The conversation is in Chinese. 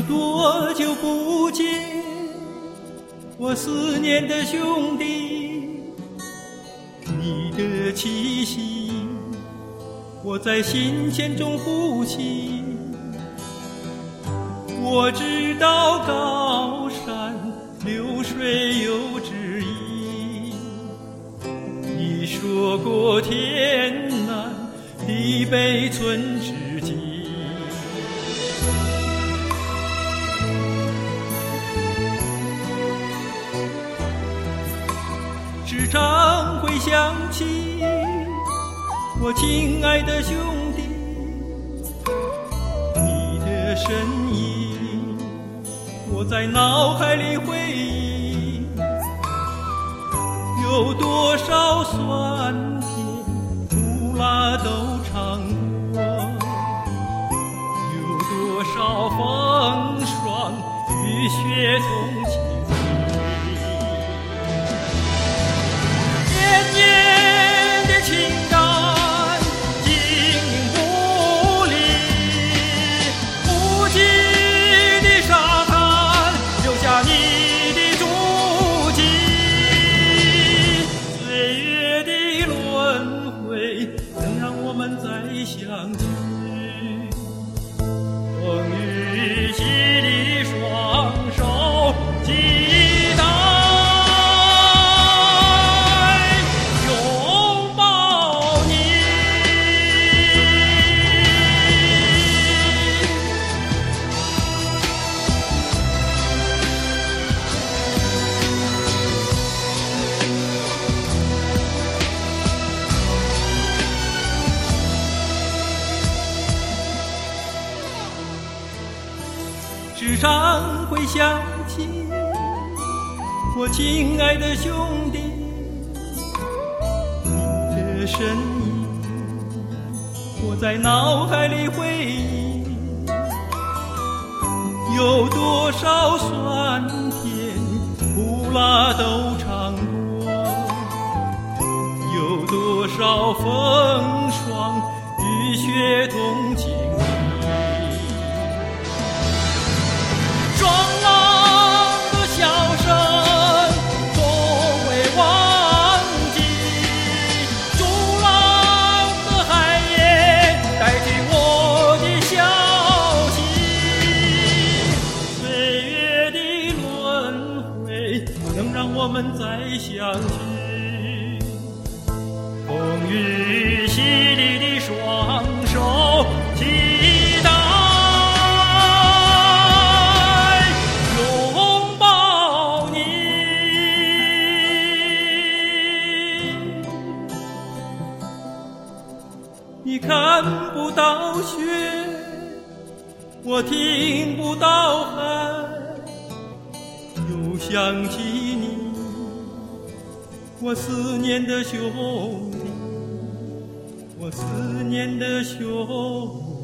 多久不见我思念的兄弟，你的气息我在心间中呼吸。我知道高山流水有知音，你说过天南地北寸知己。时常会想起我亲爱的兄弟，你的身影我在脑海里回忆。有多少酸甜苦辣都尝过，有多少风霜雨雪同经年年的情感经营不离，无际的沙滩留下你的足迹。岁月的轮回能让我们再相聚，风雨洗礼双手期待时常会想起我亲爱的兄弟，你的身影我在脑海里回忆。有多少酸甜苦辣都尝过，有多少风霜雨雪同经历。双浪的笑声从未忘记，逐浪的海也带给我的消息。岁月的轮回能让我们再相聚，风雨洗礼的双手期待你看不到雪，我听不到海，又想起你，我思念的兄弟，我思念的兄弟。